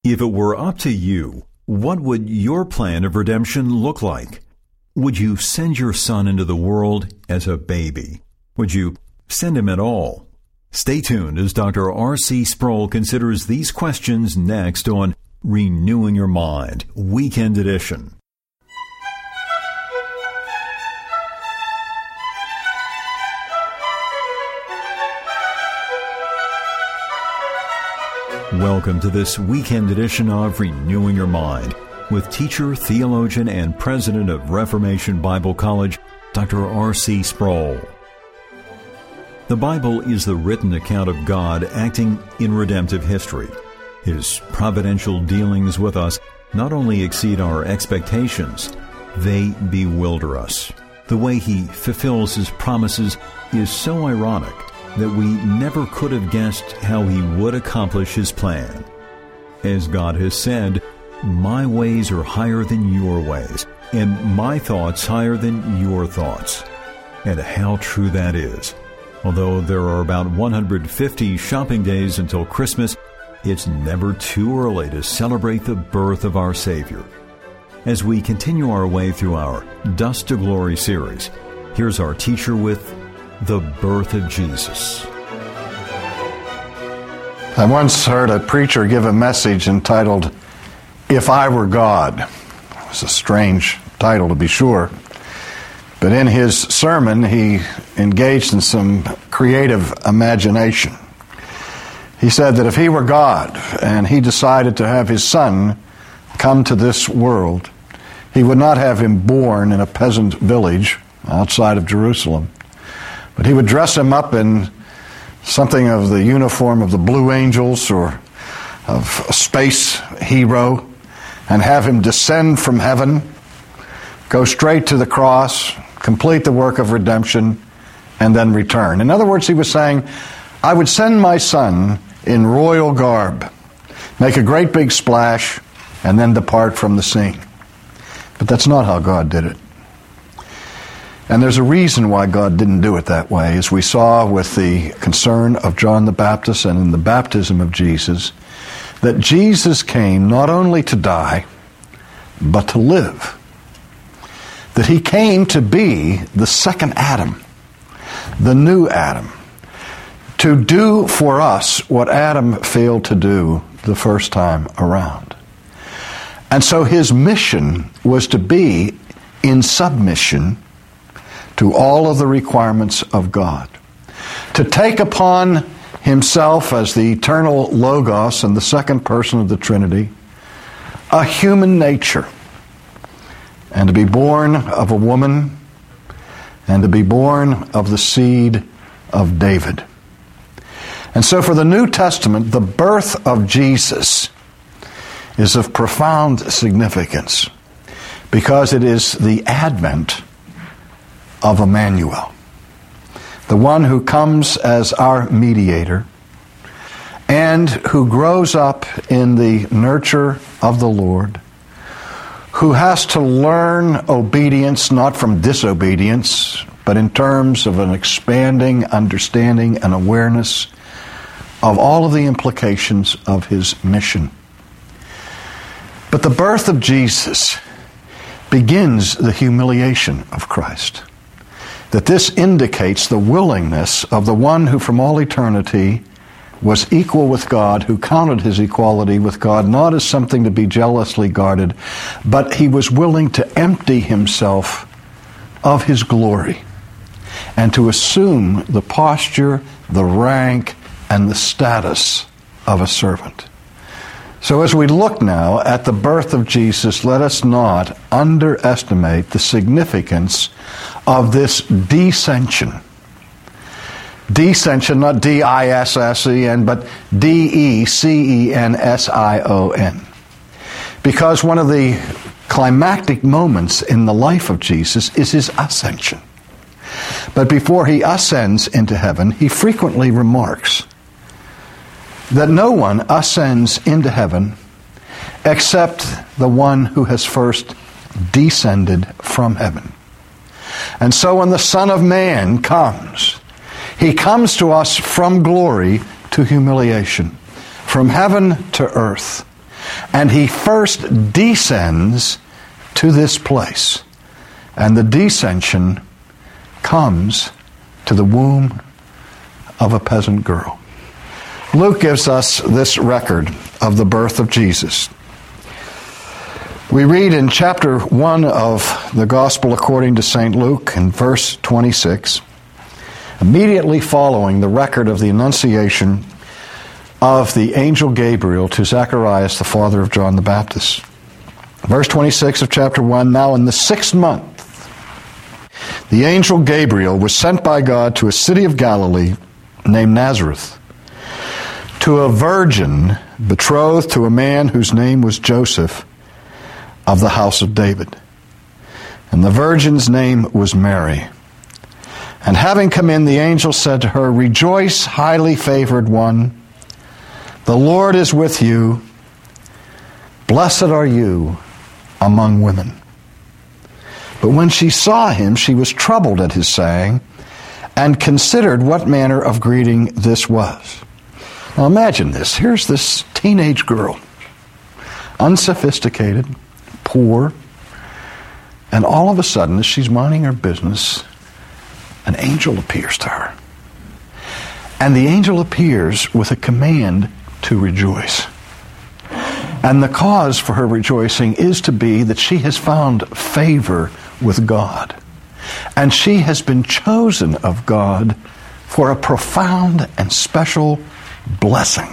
If it were up to you, what would your plan of redemption look like? Would you send your son into the world as a baby? Would you send him at all? Stay tuned as Dr. R.C. Sproul considers these questions next on Renewing Your Mind, Weekend Edition. Welcome to this weekend edition of Renewing Your Mind with teacher, theologian, and president of Reformation Bible College, Dr. R.C. Sproul. The Bible is the written account of God acting in redemptive history. His providential dealings with us not only exceed our expectations, they bewilder us. The way He fulfills His promises is so ironic that we never could have guessed how He would accomplish His plan. As God has said, "My ways are higher than your ways, and my thoughts higher than your thoughts." And how true that is. Although there are about 150 shopping days until Christmas, it's never too early to celebrate the birth of our Savior. As we continue our way through our Dust to Glory series, here's our teacher with the birth of Jesus. I once heard a preacher give a message entitled, "If I Were God." It was a strange title, to be sure. But in his sermon, he engaged in some creative imagination. He said that if he were God and he decided to have his son come to this world, he would not have him born in a peasant village outside of Jerusalem, but he would dress him up in something of the uniform of the Blue Angels or of a space hero and have him descend from heaven, go straight to the cross, complete the work of redemption, and then return. In other words, he was saying, I would send my son in royal garb, make a great big splash, and then depart from the scene. But that's not how God did it. And there's a reason why God didn't do it that way, as we saw with the concern of John the Baptist and in the baptism of Jesus, that Jesus came not only to die, but to live. That He came to be the second Adam, the new Adam, to do for us what Adam failed to do the first time around. And so His mission was to be in submission to all of the requirements of God. To take upon Himself as the eternal Logos and the second person of the Trinity, a human nature, and to be born of a woman, and to be born of the seed of David. And so for the New Testament, the birth of Jesus is of profound significance because it is the advent of Emmanuel, the one who comes as our mediator and who grows up in the nurture of the Lord, who has to learn obedience not from disobedience, but in terms of an expanding understanding and awareness of all of the implications of His mission. But the birth of Jesus begins the humiliation of Christ. That this indicates the willingness of the one who from all eternity was equal with God, who counted His equality with God not as something to be jealously guarded, but He was willing to empty Himself of His glory and to assume the posture, the rank, and the status of a servant. So as we look now at the birth of Jesus, let us not underestimate the significance of this descension. Descension, not D-I-S-S-E-N, but D-E-C-E-N-S-I-O-N. Because one of the climactic moments in the life of Jesus is His ascension. But before He ascends into heaven, He frequently remarks that no one ascends into heaven except the one who has first descended from heaven. And so when the Son of Man comes, He comes to us from glory to humiliation, from heaven to earth. And he first descends to this place. And the descension comes to the womb of a peasant girl. Luke gives us this record of the birth of Jesus. We read in chapter 1 of the Gospel according to St. Luke in verse 26, immediately following the record of the Annunciation of the angel Gabriel to Zacharias, the father of John the Baptist. Verse 26 of chapter 1, now in the 6th month, the angel Gabriel was sent by God to a city of Galilee named Nazareth, to a virgin betrothed to a man whose name was Joseph, of the house of David. And the virgin's name was Mary. And having come in, the angel said to her, Rejoice, highly favored one, the Lord is with you. Blessed are you among women. But when she saw him, she was troubled at his saying, and considered what manner of greeting this was. Now imagine this. Here's this teenage girl, unsophisticated, poor, and all of a sudden, as she's minding her business, an angel appears to her. And the angel appears with a command to rejoice. And the cause for her rejoicing is to be that she has found favor with God. And she has been chosen of God for a profound and special blessing.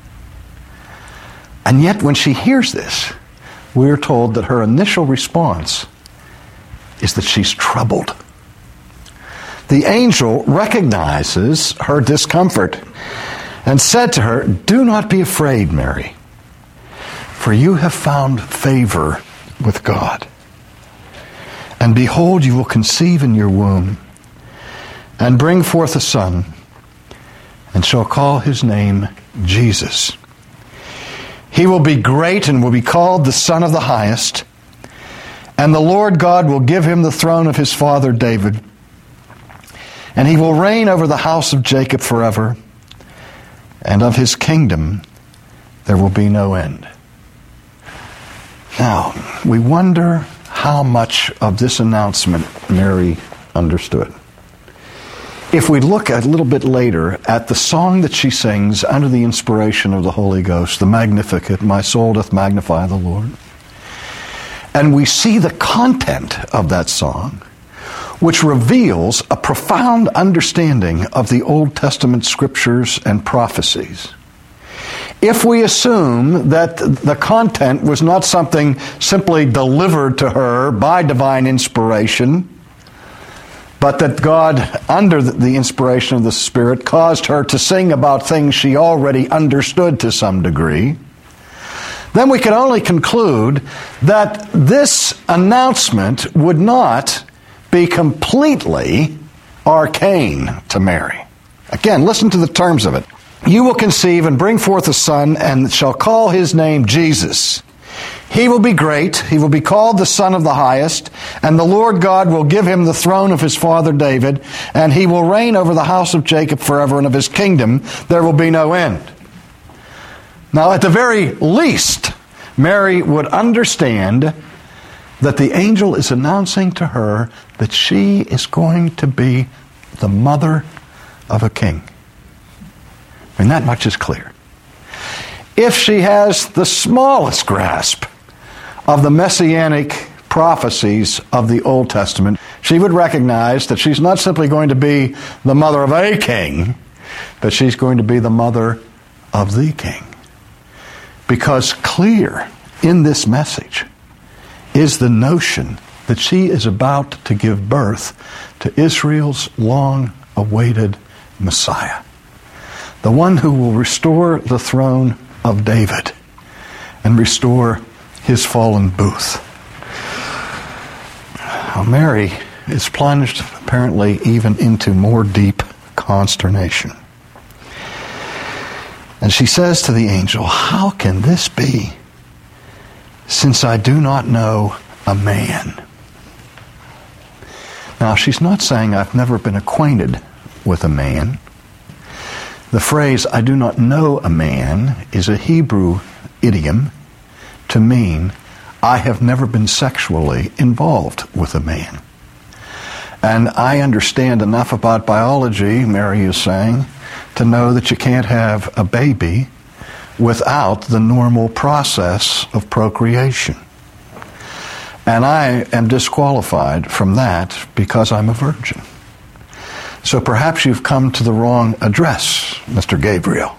And yet when she hears this, we are told that her initial response is that she's troubled. The angel recognizes her discomfort and said to her, Do not be afraid, Mary, for you have found favor with God. And behold, you will conceive in your womb and bring forth a son, and shall call his name Jesus. He will be great and will be called the Son of the Highest, and the Lord God will give him the throne of his father David, and he will reign over the house of Jacob forever, and of his kingdom there will be no end. Now, we wonder how much of this announcement Mary understood. If we look a little bit later at the song that she sings under the inspiration of the Holy Ghost, the Magnificat, My soul doth magnify the Lord, and we see the content of that song, which reveals a profound understanding of the Old Testament scriptures and prophecies. If we assume that the content was not something simply delivered to her by divine inspiration, but that God, under the inspiration of the Spirit, caused her to sing about things she already understood to some degree, then we can only conclude that this announcement would not be completely arcane to Mary. Again, listen to the terms of it. You will conceive and bring forth a son, and shall call his name Jesus. He will be great. He will be called the Son of the Highest, and the Lord God will give him the throne of his father David, and he will reign over the house of Jacob forever, and of his kingdom there will be no end. Now, at the very least, Mary would understand that the angel is announcing to her that she is going to be the mother of a king. I mean, that much is clear. If she has the smallest grasp of the messianic prophecies of the Old Testament, she would recognize that she's not simply going to be the mother of a king, but she's going to be the mother of the king. Because clear in this message is the notion that she is about to give birth to Israel's long-awaited Messiah, the one who will restore the throne of David and restore his fallen booth. Now, Mary is plunged, apparently, even into more deep consternation. And she says to the angel, How can this be, since I do not know a man? Now, she's not saying I've never been acquainted with a man. The phrase, I do not know a man, is a Hebrew idiom to mean, I have never been sexually involved with a man. And I understand enough about biology, Mary is saying, to know that you can't have a baby without the normal process of procreation. And I am disqualified from that because I'm a virgin. So perhaps you've come to the wrong address, Mr. Gabriel.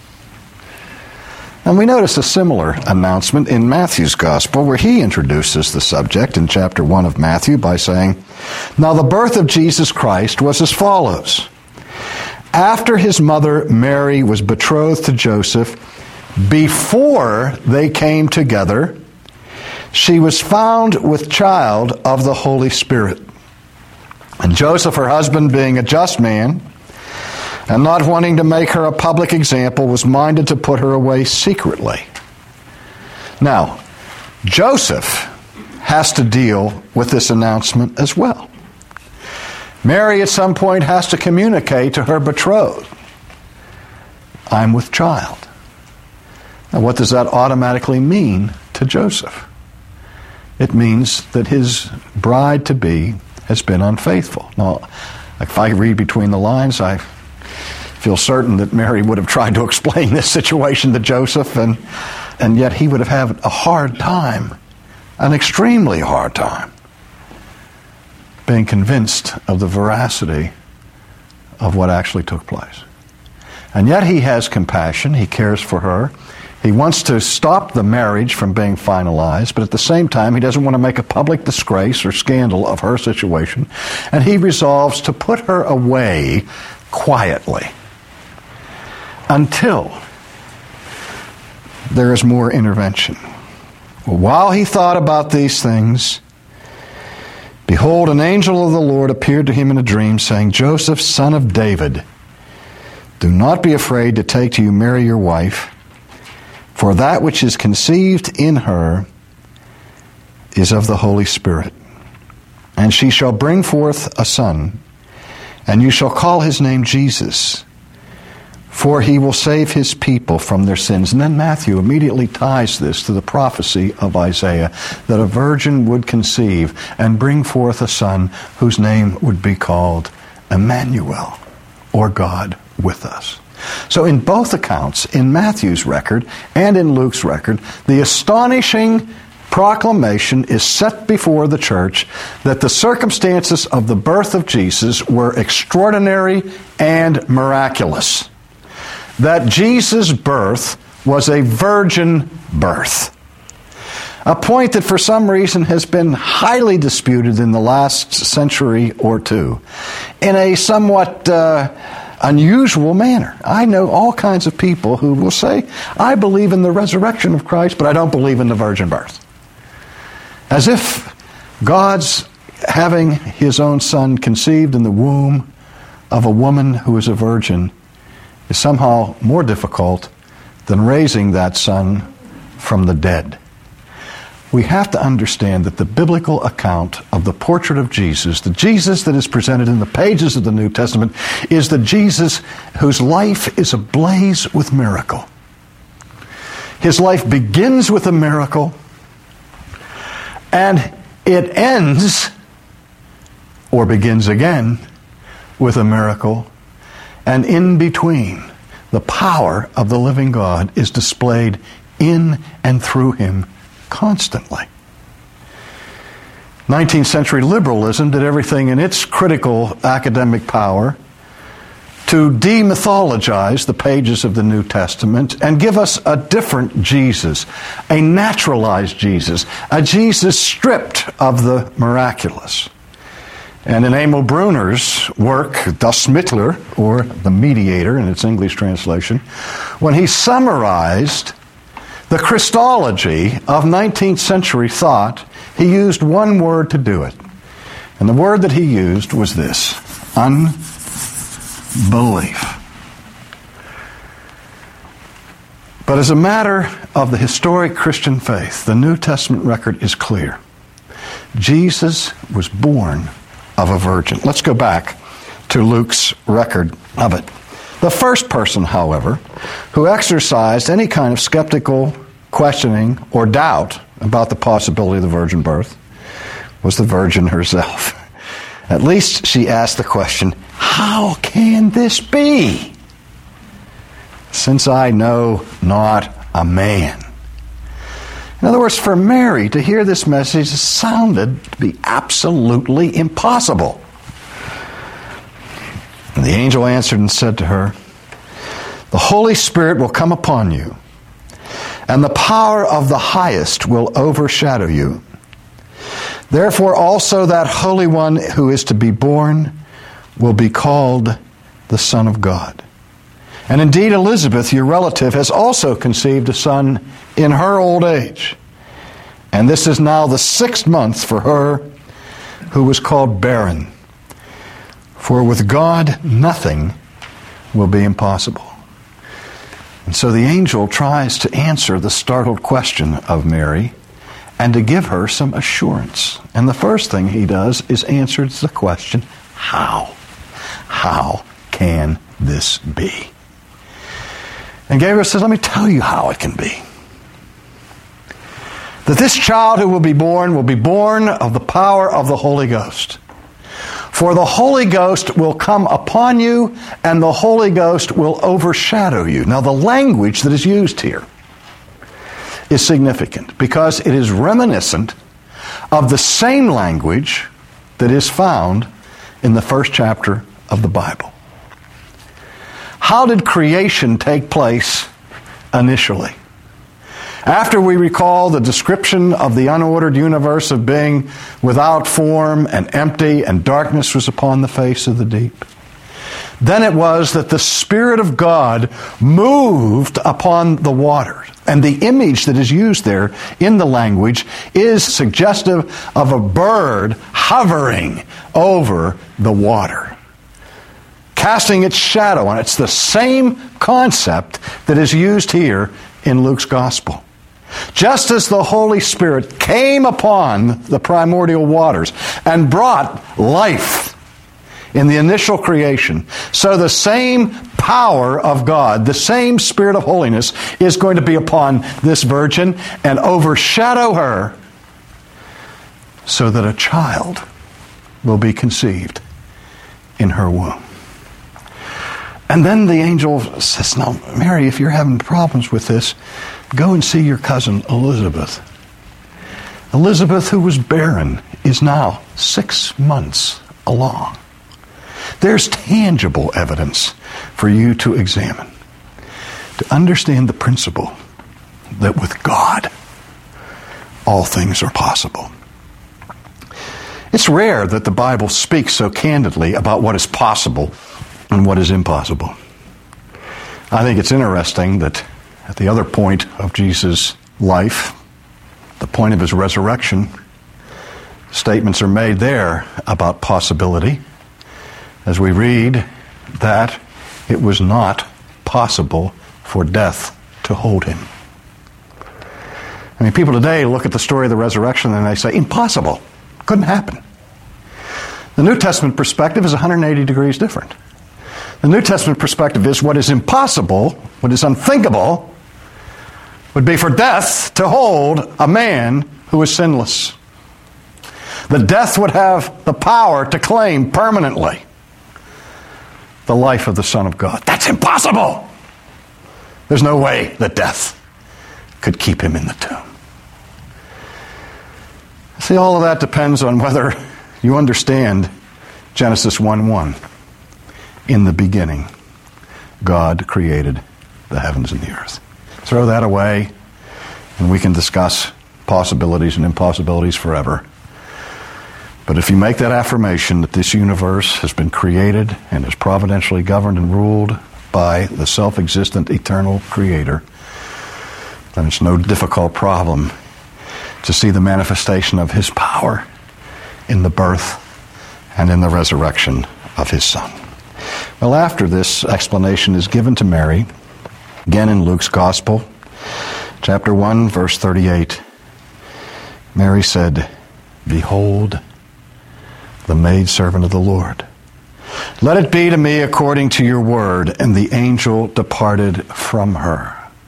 And we notice a similar announcement in Matthew's Gospel, where he introduces the subject in chapter 1 of Matthew by saying, "Now the birth of Jesus Christ was as follows. After his mother Mary was betrothed to Joseph, before they came together, she was found with child of the Holy Spirit. And Joseph, her husband, being a just man, and not wanting to make her a public example, was minded to put her away secretly." Now, Joseph has to deal with this announcement as well. Mary at some point has to communicate to her betrothed, "I'm with child." Now, what does that automatically mean to Joseph? It means that his bride-to-be has been unfaithful. Now, if I read between the lines, I feel certain that Mary would have tried to explain this situation to Joseph, and yet he would have had a hard time, an extremely hard time, being convinced of the veracity of what actually took place. And yet he has compassion, he cares for her, he wants to stop the marriage from being finalized, but at the same time he doesn't want to make a public disgrace or scandal of her situation, and he resolves to put her away quietly until there is more intervention. While he thought about these things, behold, an angel of the Lord appeared to him in a dream, saying, "Joseph, son of David, do not be afraid to take to you Mary your wife, for that which is conceived in her is of the Holy Spirit. And she shall bring forth a son, and you shall call his name Jesus, for he will save his people from their sins." And then Matthew immediately ties this to the prophecy of Isaiah, that a virgin would conceive and bring forth a son whose name would be called Emmanuel, or God with us. So in both accounts, in Matthew's record and in Luke's record, the astonishing proclamation is set before the church that the circumstances of the birth of Jesus were extraordinary and miraculous. That Jesus' birth was a virgin birth. A point that for some reason has been highly disputed in the last century or two in a somewhat unusual manner. I know all kinds of people who will say, "I believe in the resurrection of Christ, but I don't believe in the virgin birth." As if God's having his own son conceived in the womb of a woman who is a virgin is somehow more difficult than raising that son from the dead. We have to understand that the biblical account of the portrait of Jesus, the Jesus that is presented in the pages of the New Testament, is the Jesus whose life is ablaze with miracle. His life begins with a miracle, and it ends, or begins again, with a miracle. And in between, the power of the living God is displayed in and through him constantly. 19th century liberalism did everything in its critical academic power to demythologize the pages of the New Testament and give us a different Jesus, a naturalized Jesus, a Jesus stripped of the miraculous. And in Emil Brunner's work, Das Mittler, or The Mediator in its English translation, when he summarized the Christology of 19th century thought, he used one word to do it. And the word that he used was this: unbelief. But as a matter of the historic Christian faith, the New Testament record is clear. Jesus was born of a virgin. Let's go back to Luke's record of it. The first person, however, who exercised any kind of skeptical questioning or doubt about the possibility of the virgin birth was the virgin herself. At least she asked the question, how can this be? Since I know not a man. In other words, for Mary to hear this message sounded to be absolutely impossible. And the angel answered and said to her, the Holy Spirit will come upon you, and the power of the Highest will overshadow you. Therefore also that Holy One who is to be born will be called the Son of God. And indeed Elizabeth, your relative, has also conceived a son in her old age. And this is now the 6th month for her who was called barren. For with God nothing will be impossible. And so the angel tries to answer the startled question of Mary and to give her some assurance. And the first thing he does is answer the question, how? How can this be? And Gabriel says, let me tell you how it can be. That this child who will be born of the power of the Holy Ghost. For the Holy Ghost will come upon you, and the Holy Ghost will overshadow you. Now, the language that is used here is significant because it is reminiscent of the same language that is found in the first chapter of the Bible. How did creation take place initially? After we recall the description of the unordered universe of being without form and empty, and darkness was upon the face of the deep, then it was that the Spirit of God moved upon the waters. And the image that is used there in the language is suggestive of a bird hovering over the water, casting its shadow on it. It's the same concept that is used here in Luke's Gospel. Just as the Holy Spirit came upon the primordial waters and brought life in the initial creation, so the same power of God, the same Spirit of holiness, is going to be upon this virgin and overshadow her so that a child will be conceived in her womb. And then the angel says, now, Mary, if you're having problems with this, go and see your cousin Elizabeth. Elizabeth, who was barren, is now 6 months along. There's tangible evidence for you to examine, to understand the principle that with God, all things are possible. It's rare that the Bible speaks so candidly about what is possible and what is impossible. I think it's interesting that at the other point of Jesus' life, the point of his resurrection, statements are made there about possibility, as we read that it was not possible for death to hold him. I mean, people today look at the story of the resurrection and they say, impossible, couldn't happen. The New Testament perspective is 180 degrees different. The New Testament perspective is what is impossible, what is unthinkable, would be for death to hold a man who is sinless. That death would have the power to claim permanently the life of the Son of God. That's impossible! There's no way that death could keep him in the tomb. See, all of that depends on whether you understand Genesis 1:1. In the beginning, God created the heavens and the earth. Throw that away, and we can discuss possibilities and impossibilities forever. But if you make that affirmation that this universe has been created and is providentially governed and ruled by the self-existent eternal Creator, then it's no difficult problem to see the manifestation of His power in the birth and in the resurrection of His Son. Well, after this explanation is given to Mary, again in Luke's Gospel, chapter 1, verse 38, Mary said, "Behold, the maidservant of the Lord. Let it be to me according to your word." And the angel departed from her.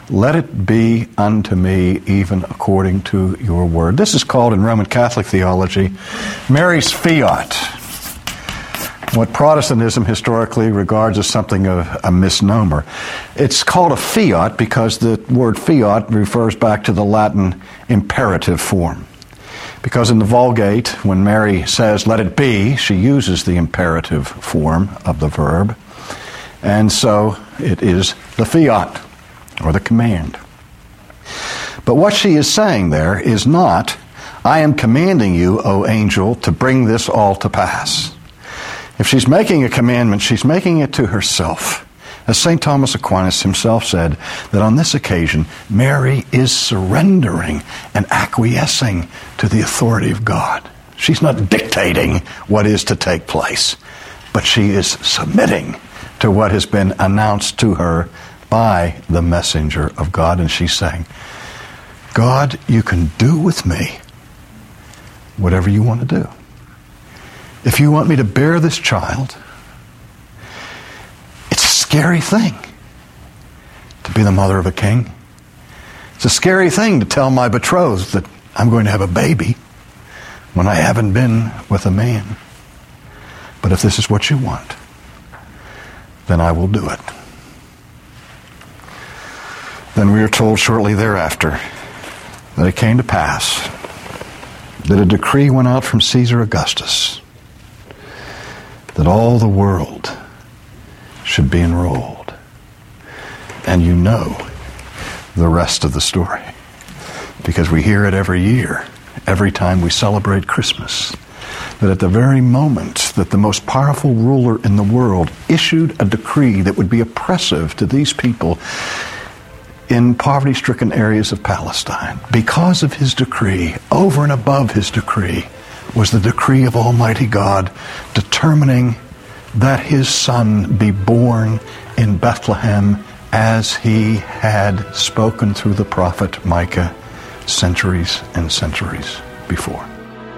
let it be unto me even according to your word. This is called in Roman Catholic theology Mary's fiat, what Protestantism historically regards as something of a misnomer. It's called a fiat because the word fiat refers back to the Latin imperative form. Because in the Vulgate, when Mary says, let it be, she uses the imperative form of the verb. And so it is the fiat, or the command. But what she is saying there is not, I am commanding you, O angel, to bring this all to pass. If she's making a commandment, she's making it to herself. As St. Thomas Aquinas himself said, that on this occasion, Mary is surrendering and acquiescing to the authority of God. She's not dictating what is to take place, but she is submitting to what has been announced to her by the messenger of God. And she's saying, God, you can do with me whatever you want to do. If you want me to bear this child, it's a scary thing to be the mother of a king. It's a scary thing to tell my betrothed that I'm going to have a baby when I haven't been with a man. But if this is what you want, then I will do it. Then we are told shortly thereafter that it came to pass that a decree went out from Caesar Augustus that all the world should be enrolled. And you know the rest of the story, because we hear it every year, every time we celebrate Christmas, that at the very moment that the most powerful ruler in the world issued a decree that would be oppressive to these people in poverty-stricken areas of Palestine, because of his decree, over and above his decree, was the decree of Almighty God determining that his son be born in Bethlehem as he had spoken through the prophet Micah centuries and centuries before.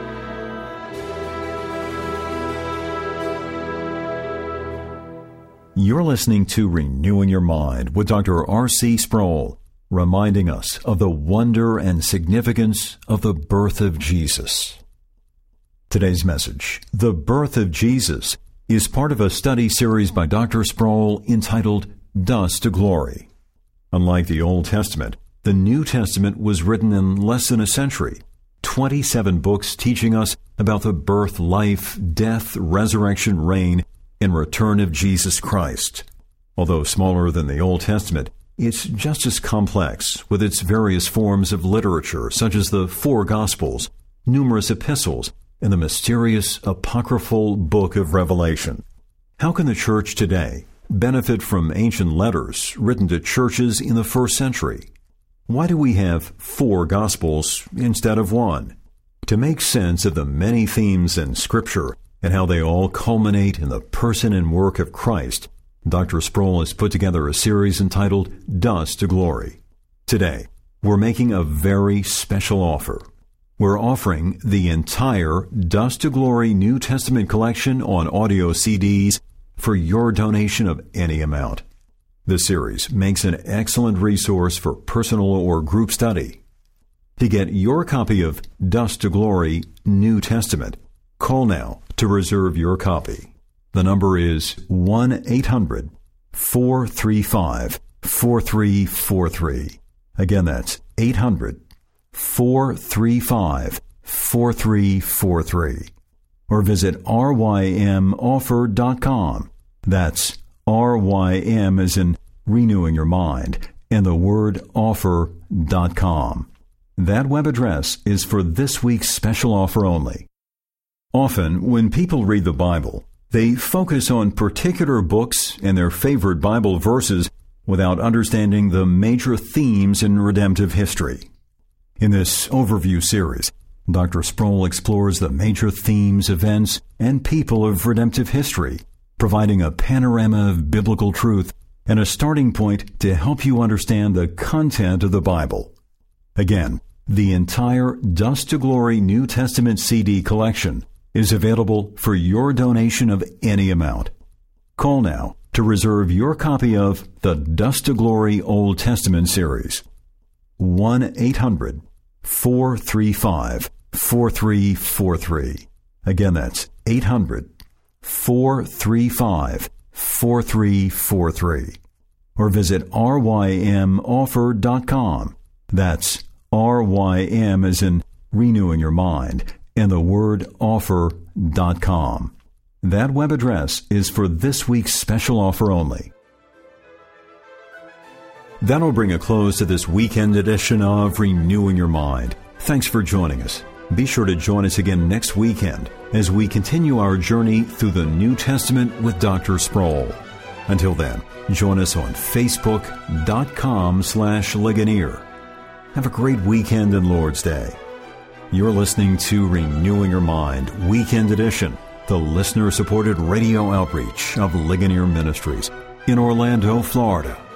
You're listening to Renewing Your Mind with Dr. R.C. Sproul, reminding us of the wonder and significance of the birth of Jesus. Today's message, The Birth of Jesus, is part of a study series by Dr. Sproul entitled Dust to Glory. Unlike the Old Testament, the New Testament was written in less than a century, 27 books teaching us about the birth, life, death, resurrection, reign, and return of Jesus Christ. Although smaller than the Old Testament, it's just as complex with its various forms of literature, such as the 4 Gospels, numerous epistles, and the mysterious apocryphal book of Revelation. How can the church today benefit from ancient letters written to churches in the first century? Why do we have 4 Gospels instead of 1? To make sense of the many themes in Scripture and how they all culminate in the person and work of Christ, Dr. Sproul has put together a series entitled Dust to Glory. Today, we're making a very special offer. We're offering the entire Dust to Glory New Testament collection on audio CDs for your donation of any amount. This series makes an excellent resource for personal or group study. To get your copy of Dust to Glory New Testament, call now to reserve your copy. The number is 1-800-435-4343. Again, that's 800-435-4343. Or visit rymoffer.com. That's RYM as in renewing your mind, and the word offer.com. That web address is for this week's special offer only. Often, when people read the Bible, they focus on particular books and their favorite Bible verses without understanding the major themes in redemptive history. In this overview series, Dr. Sproul explores the major themes, events, and people of redemptive history, providing a panorama of biblical truth and a starting point to help you understand the content of the Bible. Again, the entire Dust to Glory New Testament CD collection is available for your donation of any amount. Call now to reserve your copy of the Dust to Glory Old Testament series. 1-800-435-4343. Again, that's 800-435-4343. Or visit rymoffer.com. That's RYM as in renewing your mind, and the word offer.com. That web address is for this week's special offer only. That'll bring a close to this weekend edition of Renewing Your Mind. Thanks for joining us. Be sure to join us again next weekend as we continue our journey through the New Testament with Dr. Sproul. Until then, join us on Facebook.com/Ligonier. Have a great weekend and Lord's Day. You're listening to Renewing Your Mind, Weekend Edition, the listener-supported radio outreach of Ligonier Ministries in Orlando, Florida.